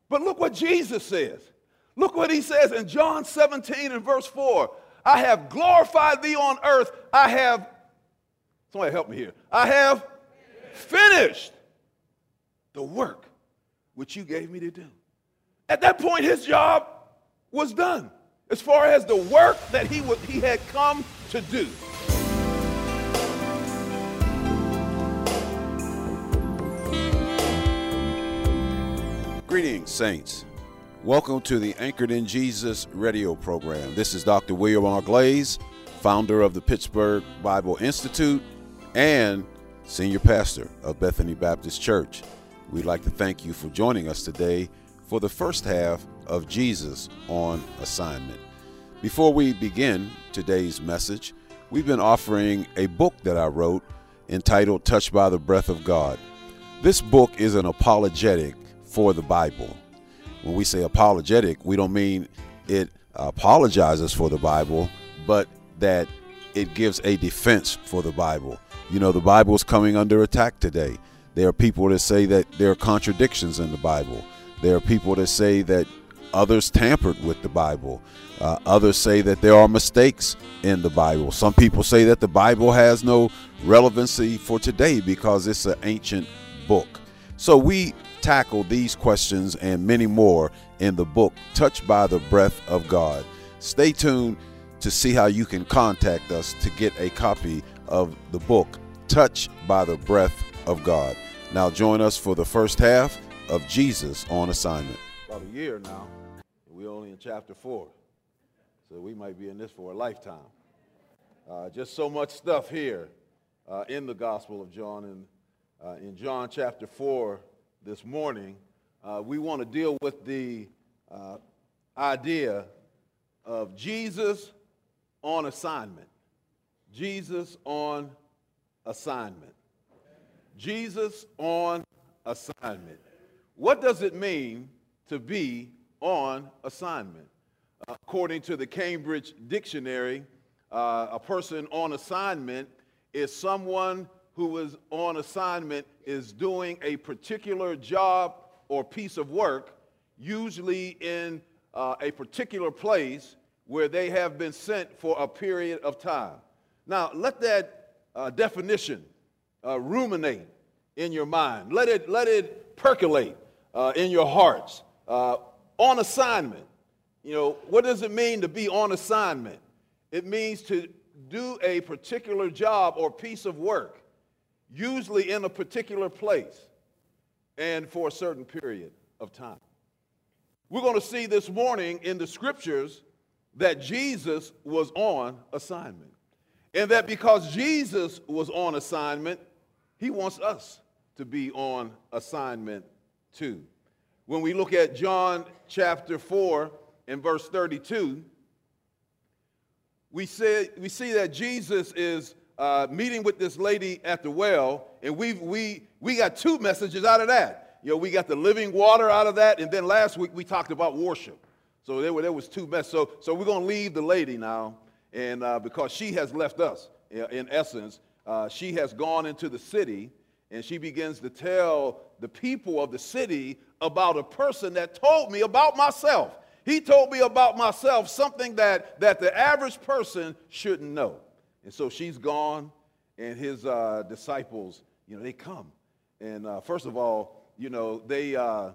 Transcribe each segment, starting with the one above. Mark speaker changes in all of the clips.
Speaker 1: But look what Jesus says. Look what he says in John 17 and verse 4. I have glorified thee on earth. Somebody help me here. I have finished the work which you gave me to do. At that point, his job was done as far as the work that he had come to do.
Speaker 2: Greetings, saints. Welcome to the Anchored in Jesus radio program. This is Dr. William R. Glaze, founder of the Pittsburgh Bible Institute and senior pastor of Bethany Baptist Church. We'd like to thank you for joining us today for the first half of Jesus on Assignment. Before we begin today's message, we've been offering a book that I wrote entitled Touched by the Breath of God. This book is an apologetic for the Bible. When we say apologetic, we don't mean it apologizes for the Bible, but that it gives a defense for the Bible. You know, the Bible is coming under attack today. There are people that say that there are contradictions in the Bible. There are people that say that others tampered with the Bible. Others say that there are mistakes in the Bible. Some people say that the Bible has no relevancy for today because it's an ancient book. So we tackle these questions and many more in the book, Touched by the Breath of God. Stay tuned to see how you can contact us to get a copy of the book, Touched by the Breath of God. Now join us for the first half of Jesus on Assignment.
Speaker 1: About a year now, we're only in chapter 4, so we might be in this for a lifetime. Just so much stuff here in the Gospel of John. And in John chapter 4 this morning, we want to deal with the idea of Jesus on assignment. Jesus on assignment. Jesus on assignment. What does it mean to be on assignment? According to the Cambridge Dictionary, a person on assignment is someone who is on assignment is doing a particular job or piece of work, usually in a particular place where they have been sent for a period of time. Now, let that definition ruminate in your mind. Let it percolate in your hearts. On assignment. You know, what does it mean to be on assignment? It means to do a particular job or piece of work, usually in a particular place and for a certain period of time. We're going to see this morning in the scriptures that Jesus was on assignment. And that because Jesus was on assignment, he wants us to be on assignment too. When we look at John chapter 4 and verse 32, we see that Jesus is meeting with this lady at the well, and we got two messages out of that. You know, we got the living water out of that, and then last week we talked about worship. So there was two messages. So we're going to leave the lady now, and because she has left us, in essence, she has gone into the city, and she begins to tell the people of the city about a person that told me about myself. He told me about myself, something that the average person shouldn't know. And so she's gone, and his disciples, you know, they come. And first of all, you know, they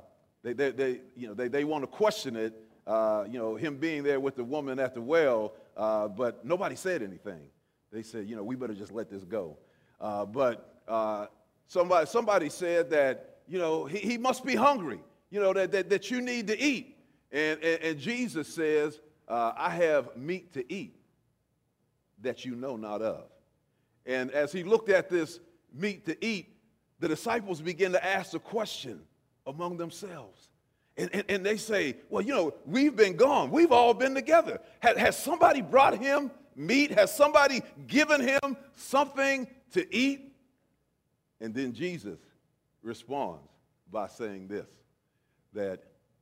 Speaker 1: want to question it, you know, him being there with the woman at the well, but nobody said anything. They said, you know, we better just let this go. But somebody said that, you know, he must be hungry, you know, that you need to eat. And Jesus says, I have meat to eat that you know not of. And as he looked at this meat to eat, the disciples begin to ask the question among themselves. And they say, well, you know, we've been gone. We've all been together. Has somebody brought him meat? Has somebody given him something to eat? And then Jesus responds by saying this, that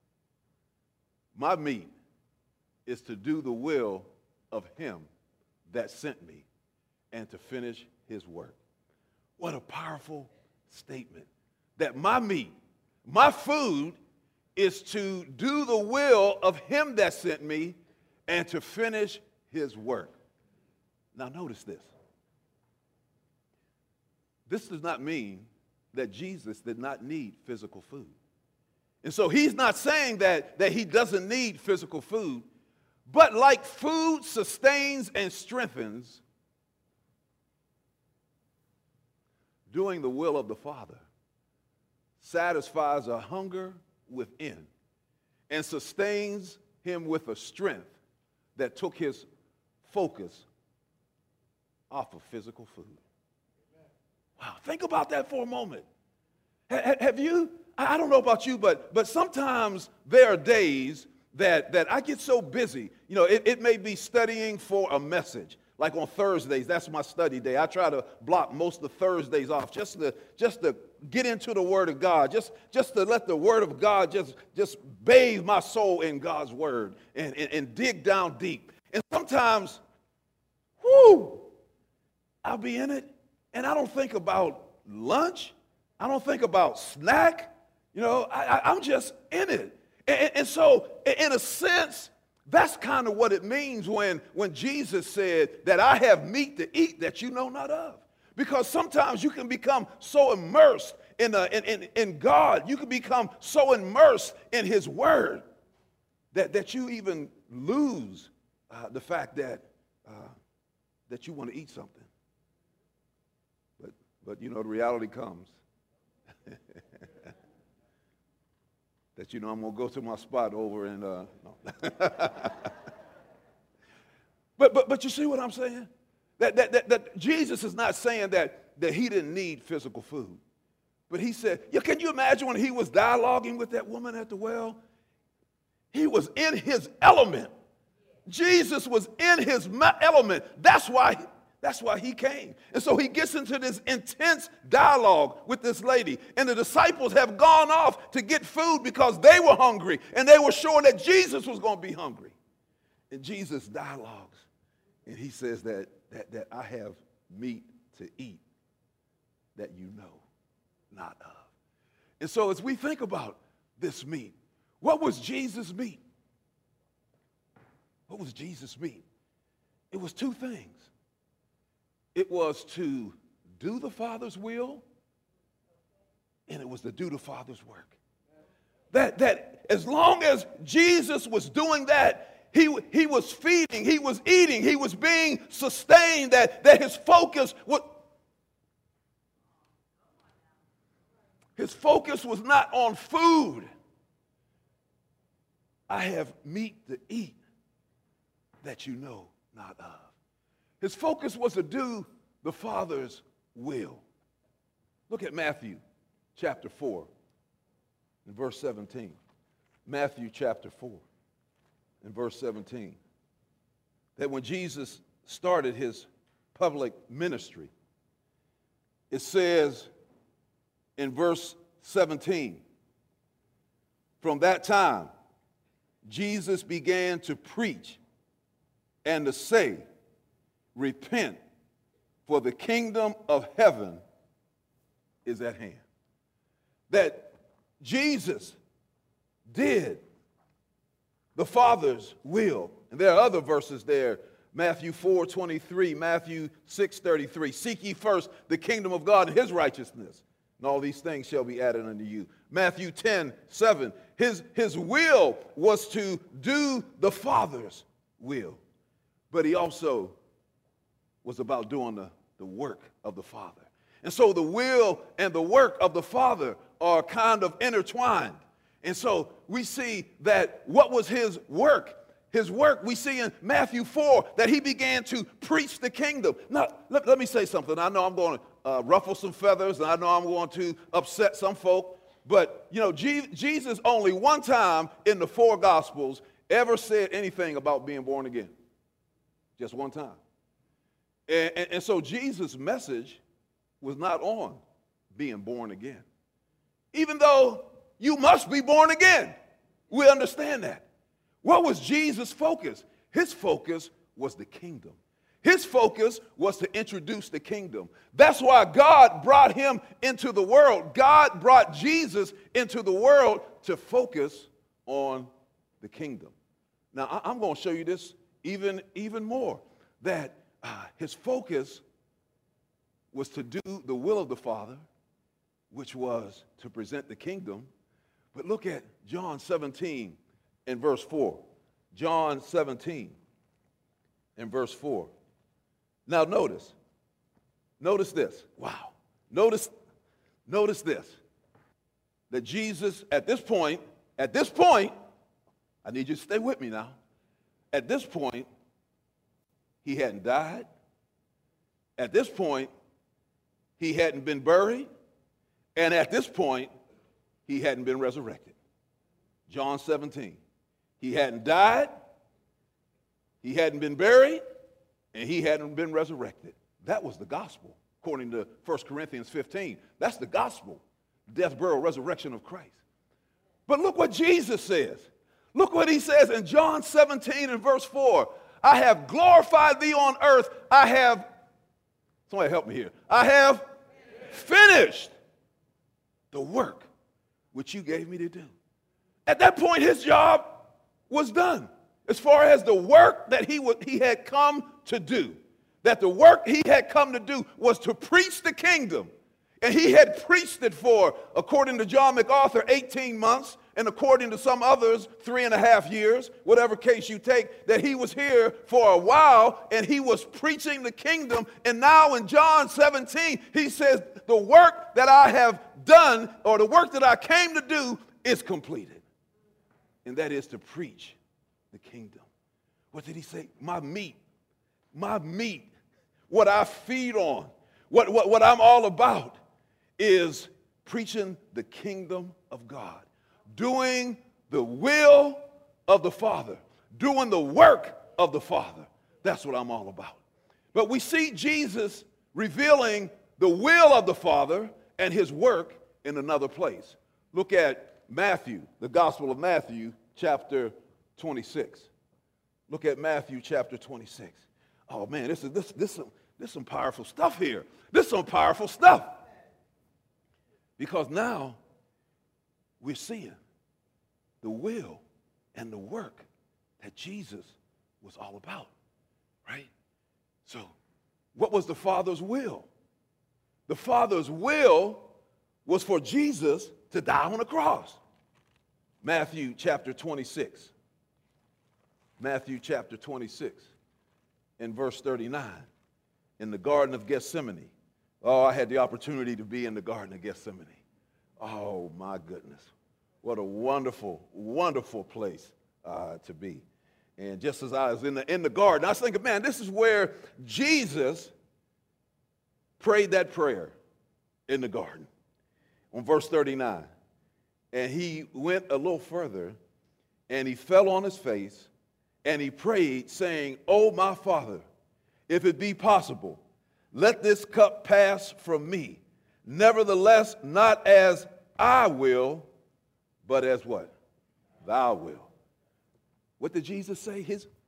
Speaker 1: my meat is to do the will of him that sent me and to finish his work. What a powerful statement. That my meat, my food is to do the will of him that sent me and to finish his work. Now notice this. This does not mean that Jesus did not need physical food. And so he's not saying that he doesn't need physical food, but like food sustains and strengthens, doing the will of the Father satisfies a hunger within and sustains him with a strength that took his focus off of physical food. Wow, think about that for a moment. Have you, I don't know about you, but sometimes there are days that I get so busy. You know, it may be studying for a message. Like on Thursdays, that's my study day. I try to block most of Thursdays off just to get into the Word of God, just to let the Word of God just bathe my soul in God's Word and dig down deep. And sometimes, I'll be in it, and I don't think about lunch. I don't think about snack. You know, I'm just in it. And so, in a sense, that's kind of what it means when Jesus said that I have meat to eat that you know not of. Because sometimes you can become so immersed in God, you can become so immersed in His Word that you even lose the fact that you want to eat something. But you know, the reality comes that, you know, I'm going to go to my spot over in, no. But you see what I'm saying? That Jesus is not saying that he didn't need physical food. But he said, can you imagine when he was dialoguing with that woman at the well? He was in his element. Jesus was in his element. That's why he came. And so he gets into this intense dialogue with this lady. And the disciples have gone off to get food because they were hungry. And they were sure that Jesus was going to be hungry. And Jesus dialogues. And he says that I have meat to eat that you know not of. And so as we think about this meat, what was Jesus' meat? What was Jesus' meat? It was two things. It was to do the Father's will, and it was to do the Father's work. That as long as Jesus was doing that, he was feeding, he was eating, he was being sustained, that his focus was not on food. I have meat to eat that you know not of. His focus was to do the Father's will. Look at Matthew chapter 4 and verse 17. Matthew chapter 4 and verse 17. That when Jesus started his public ministry, it says in verse 17, from that time, Jesus began to preach and to say, repent, for the kingdom of heaven is at hand. That Jesus did the Father's will. And there are other verses there. Matthew 4:23, Matthew 6:33. Seek ye first the kingdom of God and his righteousness, and all these things shall be added unto you. Matthew 10:7. His will was to do the Father's will. But he also was about doing the work of the Father. And so the will and the work of the Father are kind of intertwined. And so we see that what was his work? His work, we see in Matthew 4 that he began to preach the kingdom. Now, let me say something. I know I'm going to ruffle some feathers, and I know I'm going to upset some folk. But, you know, Jesus only one time in the four Gospels ever said anything about being born again. Just one time. And so Jesus' message was not on being born again. Even though you must be born again. We understand that. What was Jesus' focus? His focus was the kingdom. His focus was to introduce the kingdom. That's why God brought him into the world. God brought Jesus into the world to focus on the kingdom. Now, I'm going to show you this even more, that his focus was to do the will of the Father, which was to present the kingdom. But look at John 17 and verse 4. John 17 and verse 4. Now notice this. Wow. Notice this. That Jesus, at this point, I need you to stay with me now. At this point, he hadn't died. At this point, he hadn't been buried. And at this point, he hadn't been resurrected. John 17. He hadn't died, he hadn't been buried, and he hadn't been resurrected. That was the gospel, according to 1 Corinthians 15. That's the gospel, death, burial, resurrection of Christ. But look what Jesus says. Look what he says in John 17 and verse 4. I have glorified thee on earth. Somebody help me here. I have finished the work which you gave me to do. At that point, his job was done as far as the work that he had come to do. That the work he had come to do was to preach the kingdom. And he had preached it for, according to John MacArthur, 18 months, and according to some others, 3.5 years, whatever case you take, that he was here for a while, and he was preaching the kingdom. And now in John 17, he says, the work that I have done, or the work that I came to do, is completed. And that is to preach the kingdom. What did he say? My meat, what I feed on, what I'm all about is preaching the kingdom of God, doing the will of the Father, doing the work of the Father. That's what I'm all about. But we see Jesus revealing the will of the Father and his work in another place. Look at Matthew, the Gospel of Matthew, chapter 26. Look at Matthew chapter 26. Oh man, this is some powerful stuff here. This is some powerful stuff. Because now we're seeing the will and the work that Jesus was all about, right? So what was the Father's will? The Father's will was for Jesus to die on the cross. Matthew chapter 26. Matthew chapter 26 and verse 39. In the Garden of Gethsemane. Oh, I had the opportunity to be in the Garden of Gethsemane. Oh, my goodness. What a wonderful, wonderful place to be. And just as I was in the garden, I was thinking, man, this is where Jesus prayed that prayer in the garden. On verse 39. And he went a little further, and he fell on his face, and he prayed, saying, "O my Father, if it be possible, let this cup pass from me. Nevertheless, not as I will, but as what? Thou will." What did Jesus say?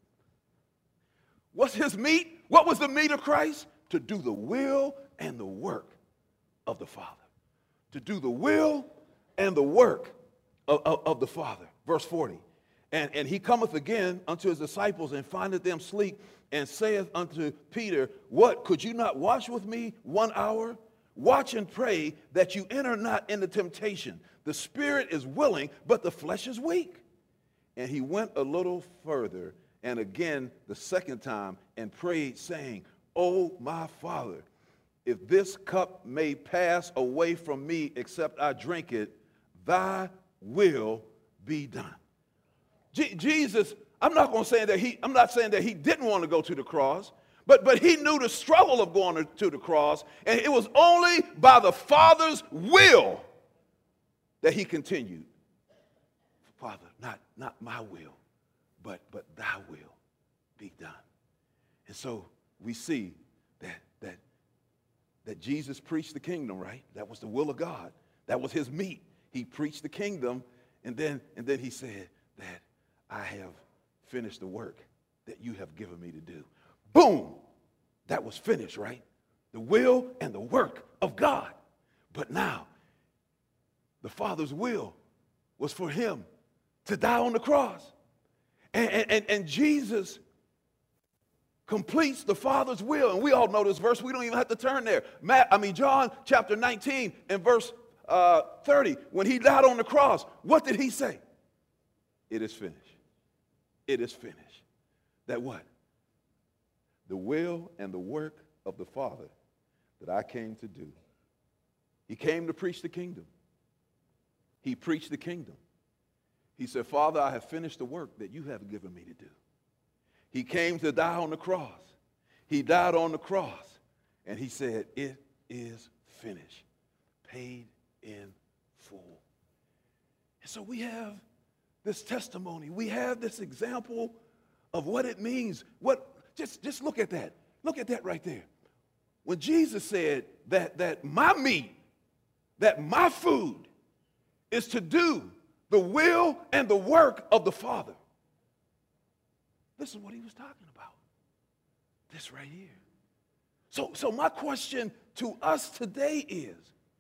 Speaker 1: What's his meat? What was the meat of Christ? To do the will and the work of the Father. To do the will and the work of the Father. Verse 40. And he cometh again unto his disciples and findeth them sleep, and saith unto Peter, "What, could you not watch with me 1 hour? Watch and pray that you enter not into temptation. The spirit is willing, but the flesh is weak." And he went a little further, and again the second time, and prayed, saying, "O my Father, if this cup may pass away from me, except I drink it, thy will be done." Jesus, I'm not saying that he didn't want to go to the cross, but he knew the struggle of going to the cross, and it was only by the Father's will that he continued. "Father, not my will, but thy will be done." And so we see that Jesus preached the kingdom, right? That was the will of God. That was his meat. He preached the kingdom, and then he said that I have finished the work that you have given me to do. Boom! That was finished, right? The will and the work of God. But now, the Father's will was for him to die on the cross. And Jesus completes the Father's will. And we all know this verse. We don't even have to turn there. John chapter 19 and verse 30. When he died on the cross, what did he say? It is finished. It is finished. That what? The will and the work of the Father that I came to do. He came to preach the kingdom. He preached the kingdom. He said, Father, I have finished the work that you have given me to do. He came to die on the cross. He died on the cross. And he said, it is finished. Paid in full. And so we have this testimony. We have this example of what it means. Just look at that. Look at that right there. When Jesus said that my meat, that my food is to do the will and the work of the Father. This is what he was talking about. This right here. So my question to us today is,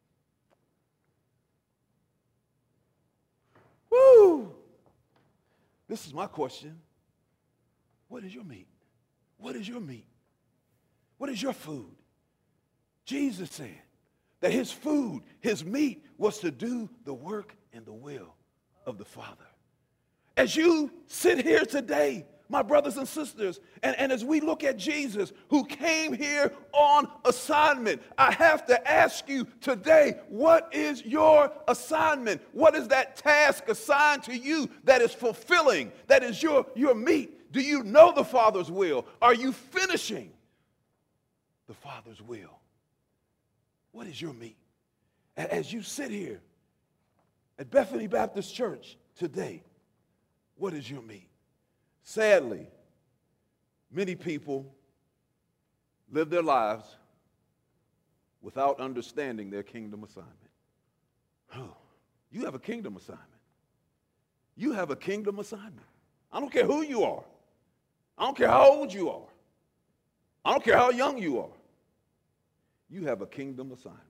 Speaker 1: this is my question. What is your meat? What is your meat? What is your food? Jesus said that his food, his meat, was to do the work and the will of the Father. As you sit here today, my brothers and sisters, and as we look at Jesus, who came here on assignment, I have to ask you today, what is your assignment? What is that task assigned to you that is fulfilling, that is your meat? Do you know the Father's will? Are you finishing the Father's will? What is your meat? As you sit here at Bethany Baptist Church today, what is your meat? Sadly, many people live their lives without understanding their kingdom assignment. You have a kingdom assignment. You have a kingdom assignment. I don't care who you are. I don't care how old you are. I don't care how young you are. You have a kingdom assignment.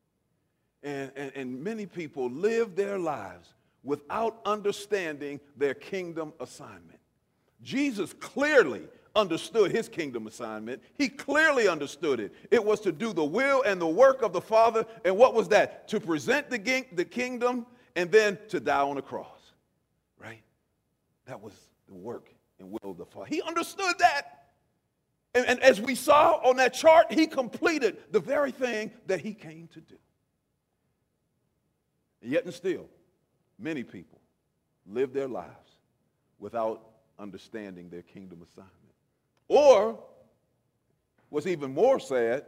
Speaker 1: And many people live their lives without understanding their kingdom assignment. Jesus clearly understood his kingdom assignment. He clearly understood it. It was to do the will and the work of the Father. And what was that? To present the kingdom and then to die on the cross. Right? That was the work and will of the Father. He understood that. And as we saw on that chart, he completed the very thing that he came to do. And yet and still, many people live their lives without understanding their kingdom assignment. Or, what's even more sad,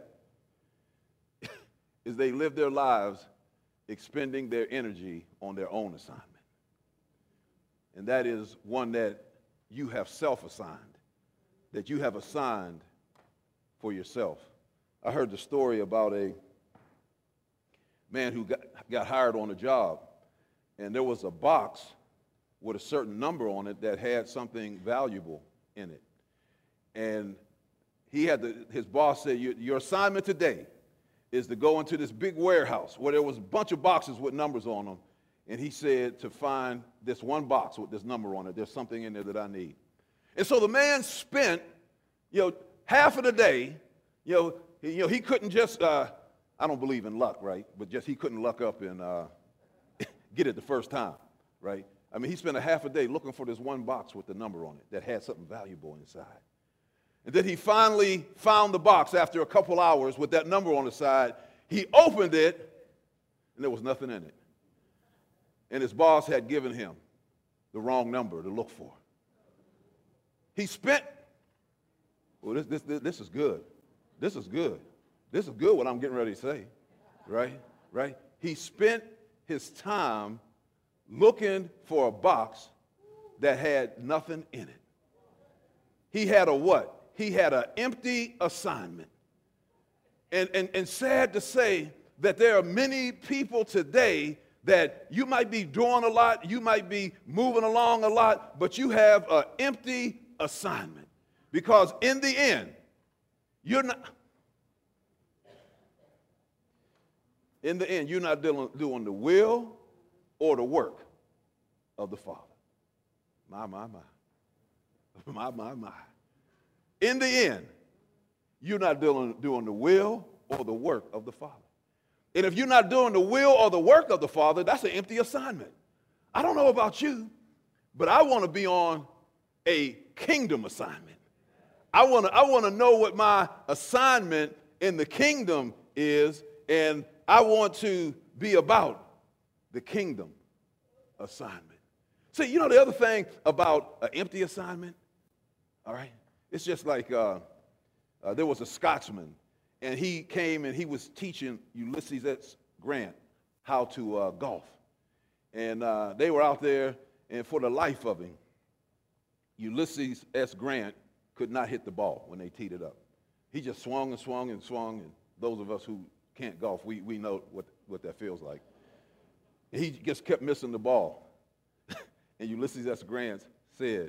Speaker 1: is they live their lives expending their energy on their own assignment. And that is one that you have self-assigned, that you have assigned for yourself. I heard the story about a man who got hired on a job, and there was a box with a certain number on it that had something valuable in it. And his boss said, your assignment today is to go into this big warehouse where there was a bunch of boxes with numbers on them. And he said to find this one box with this number on it. There's something in there that I need. And so the man spent, half of the day, he couldn't just, I don't believe in luck, right? But just he couldn't luck up and get it the first time, right? I mean, he spent a half a day looking for this one box with the number on it that had something valuable inside. And then he finally found the box after a couple hours with that number on the side. He opened it, and there was nothing in it. And his boss had given him the wrong number to look for. He spent, this is good. This is good. This is good what I'm getting ready to say, right? He spent his time looking for a box that had nothing in it. He had a what? He had an empty assignment. And sad to say that there are many people today that you might be doing a lot, you might be moving along a lot, but you have an empty assignment. Because in the end, you're not doing the will or the work of the Father. My. My. In the end, you're not doing the will or the work of the Father. And if you're not doing the will or the work of the Father, that's an empty assignment. I don't know about you, but I want to be on a kingdom assignment. I want to know what my assignment in the kingdom is, and I want to be about the kingdom assignment. See, you know the other thing about an empty assignment, all right? It's just like there was a Scotsman, and he came and he was teaching Ulysses S. Grant how to golf. And they were out there, and for the life of him, Ulysses S. Grant could not hit the ball when they teed it up. He just swung and swung and swung, and those of us who can't golf, we know what that feels like. And he just kept missing the ball. And Ulysses S. Grant said,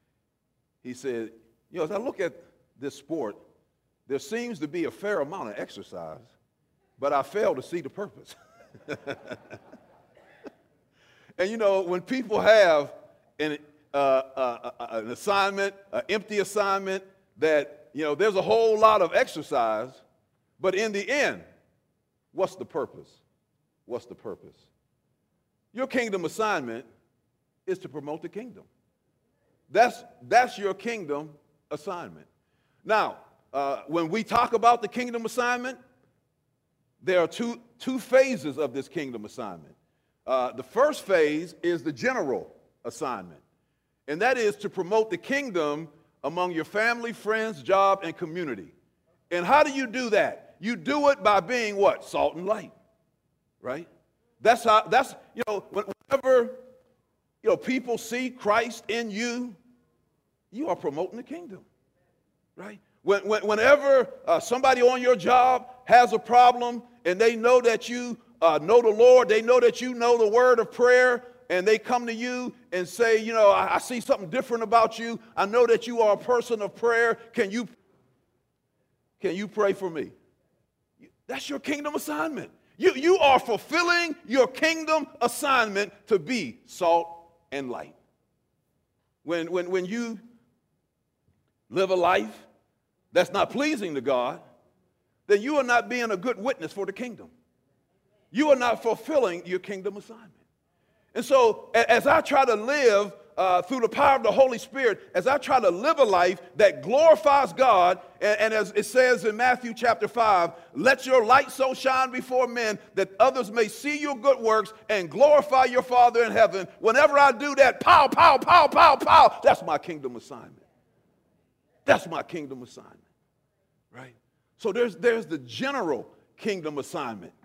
Speaker 1: you know, as I look at this sport, there seems to be a fair amount of exercise, but I fail to see the purpose. And, you know, when people have an assignment, an empty assignment, that, you know, there's a whole lot of exercise, but in the end, what's the purpose? What's the purpose? Your kingdom assignment is to promote the kingdom. That's your kingdom assignment. Now, when we talk about the kingdom assignment, there are two phases of this kingdom assignment. The first phase is the general assignment, and that is to promote the kingdom among your family, friends, job, and community. And how do you do that? You do it by being what? Salt and light, right? That's, you know, whenever, you know, people see Christ in you, you are promoting the kingdom, right? Whenever somebody on your job has a problem and they know that you know the Lord, they know that you know the word of prayer, and they come to you and say, you know, I see something different about you. I know that you are a person of prayer. Can you pray for me? That's your kingdom assignment. You are fulfilling your kingdom assignment to be salt and light. When you live a life that's not pleasing to God, then you are not being a good witness for the kingdom. You are not fulfilling your kingdom assignment. And so as I try to live through the power of the Holy Spirit, as I try to live a life that glorifies God, and as it says in Matthew chapter 5, let your light so shine before men that others may see your good works and glorify your Father in heaven. Whenever I do that, pow, pow, pow, pow, pow, that's my kingdom assignment. That's my kingdom assignment, right? So there's the general kingdom assignment.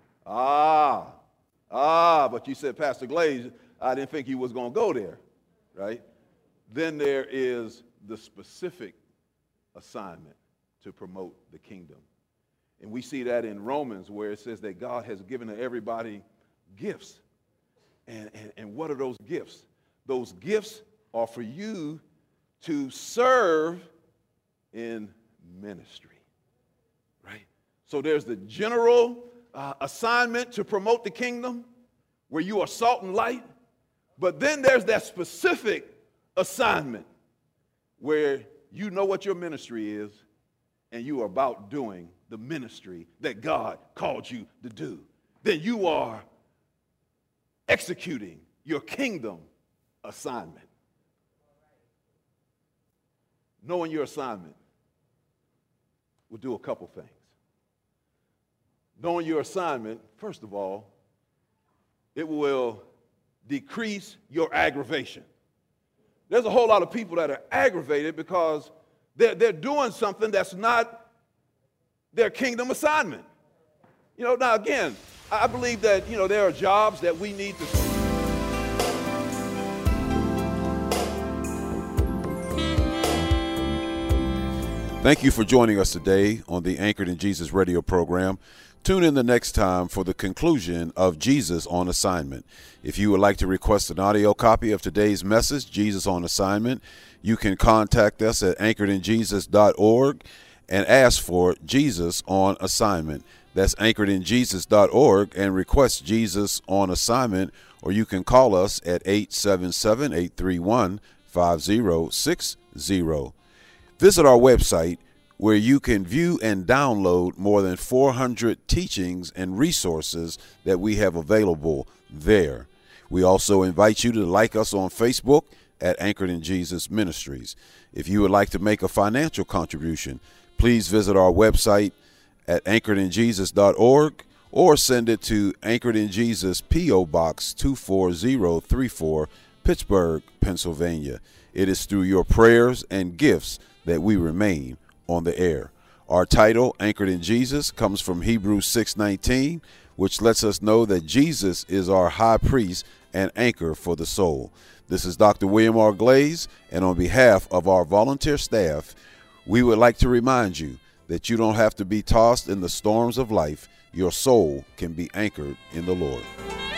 Speaker 1: But you said, Pastor Glaze, I didn't think you was going to go there, right? Then there is the specific assignment to promote the kingdom. And we see that in Romans, where it says that God has given to everybody gifts. And what are those gifts? Those gifts are for you to serve in ministry, right? So there's the general assignment to promote the kingdom, where you are salt and light. But then there's that specific assignment where you know what your ministry is and you are about doing the ministry that God called you to do. Then you are executing your kingdom assignment. Knowing your assignment will do a couple things. Knowing your assignment, first of all, it will decrease your aggravation. There's a whole lot of people that are aggravated because they're doing something that's not their kingdom assignment. You know, now again, I believe that, you know, there are jobs that we need to.
Speaker 2: Thank you for joining us today on the Anchored in Jesus radio program. Tune in the next time for the conclusion of Jesus on Assignment. If you would like to request an audio copy of today's message, Jesus on Assignment, you can contact us at anchoredinjesus.org and ask for Jesus on Assignment. That's anchoredinjesus.org and request Jesus on Assignment, or you can call us at 877-831-5060. Visit our website where you can view and download more than 400 teachings and resources that we have available there. We also invite you to like us on Facebook at Anchored in Jesus Ministries. If you would like to make a financial contribution, please visit our website at anchoredinjesus.org or send it to Anchored in Jesus, P.O. Box 24034, Pittsburgh, Pennsylvania. It is through your prayers and gifts that we remain on the air. Our title, Anchored in Jesus, comes from Hebrews 6:19, which lets us know that Jesus is our high priest and anchor for the soul. This is Dr. William R. Glaze, and on behalf of our volunteer staff, we would like to remind you that you don't have to be tossed in the storms of life. Your soul can be anchored in the Lord.